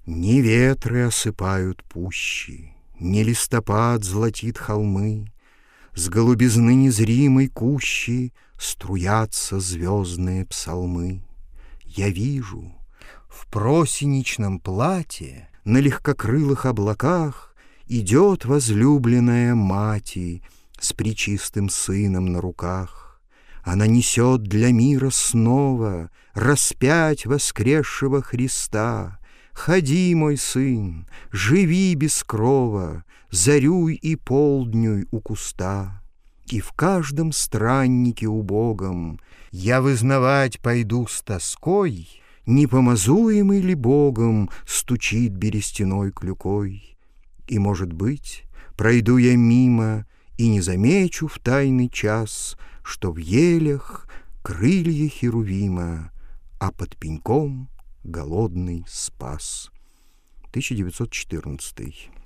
Не ветры осыпают пущи, не листопад золотит холмы, с голубизны незримой кущи струятся звездные псалмы. Я вижу, в просеничном платье на легкокрылых облаках идет возлюбленная мати с пречистым сыном на руках. Она несет для мира снова распять воскресшего Христа. Ходи, мой сын, живи без крова, зарюй и полднюй у куста. И в каждом страннике убогом я вызнавать пойду с тоской, не помазуемый ли Богом стучит берестяной клюкой. И, может быть, пройду я мимо и не замечу в тайный час, что в елях крылья Херувима, а под пеньком голодный спас. 1914.